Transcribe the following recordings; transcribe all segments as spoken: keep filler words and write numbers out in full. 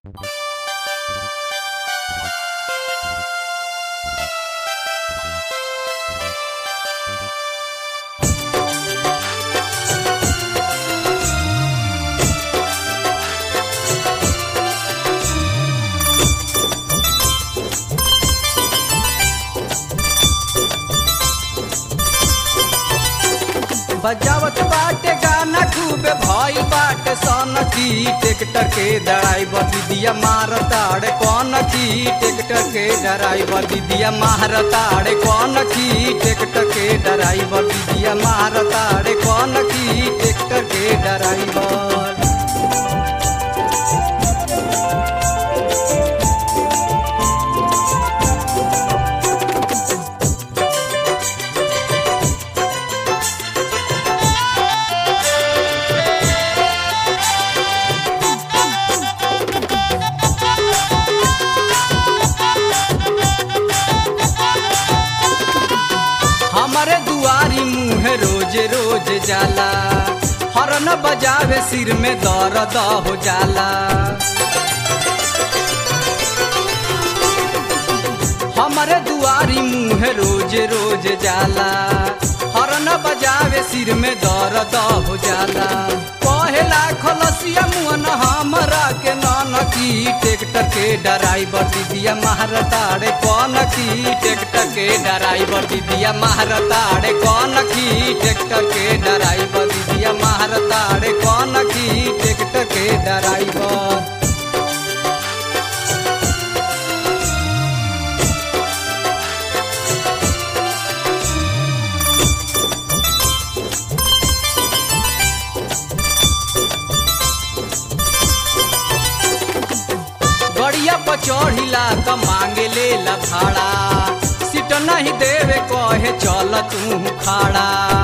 बजावत बाटे गाना खूबे भइल बाटे सन की ट्रैक्टर के ड्राइवर दीदिया मारताड़े कौन की ट्रैक्टर के ड्राइवर दीदिया मारताड़े कौन की ट्रैक्टर के ड्राइवर दीदिया मारताड़े कौन की ट्रैक्टर के ड्राइवर। हमारे दुआरी मुँह रोज रोज जाला हरन बजावे सिर में दर्द हो जाला। हमारे दुआरी मुँह रोज रोज जाला हरन बजावे सिर में दर्द हो जाला। पहला खलसिया मुअन हमरा के नन की ट्रैक्टर के ड्राइवर दीदिया मारताड़े कौन की ट्रैक्टर के ड्राइवर दीदिया मारताड़े कौन की ट्रैक्टर के ड्राइवर दीदिया मारताड़े कौन की ट्रैक्टर के ड्राइवर। गड़िया पर चढ़िला त मांगे ले ला भाड़ा सीट नहीं देवे कहे चल तू खाड़ा।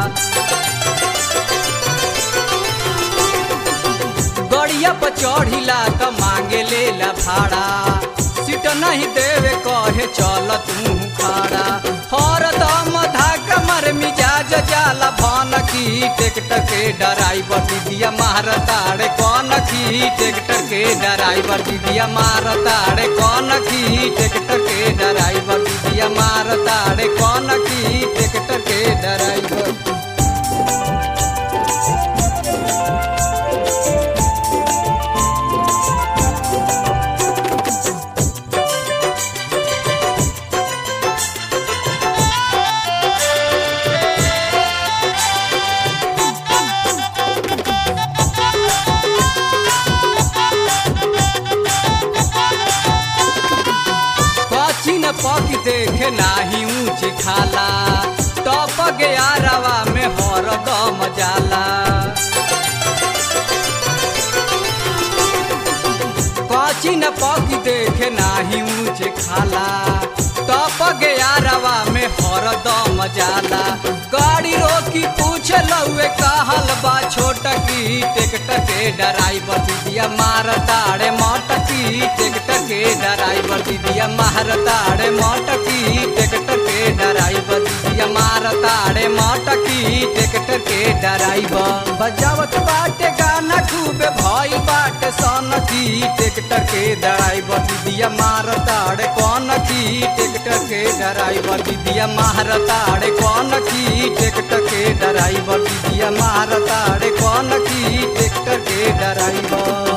गड़िया पर चढ़िला त मांगे ले ला भाड़ा सीट नहीं देवे कहे चल तू खाड़ा। हर दम धाका मार मिजाज जाला भन की ट्रैक्टर के ड्राइवर दीदिया मारताड़े कौन की ट्रैक्टर के ड्राइवर दीदिया मारताड़े कौन की ट्रैक्टर के ड्राइवर दीदिया मारताड़े कौन की ट्रैक्टर के ड्राइवर। पक देखे नाही ऊंच खाला टप गया रवा में हर दम जाला। कची न पक देखे नाही ऊंच खाला टप गया रवा में हर दम जाला। गाड़ी रोकी पूछ लउए कहल बा छोट की ट्रैक्टर के ड्राइवर दीदिया मारताड़े मटकी ट्रैक्टर के ड्राइवर दीदिया मारताड़े मटकी ट्रैक्टर के ड्राइवर दीदिया मारताड़े मटकी ट्रैक्टर के ड्राइवर। बजावत बाटे गाना खूबे भइल बाटे सन की ट्रैक्टर के ड्राइवर दीदिया मारताड़े कौन की ट्रैक्टर के ड्राइवर दीदिया मारताड़े कौन की ट्रैक्टर के ड्राइवर दीदिया मारताड़े कौन की ट्रैक्टर के ड्राइवर।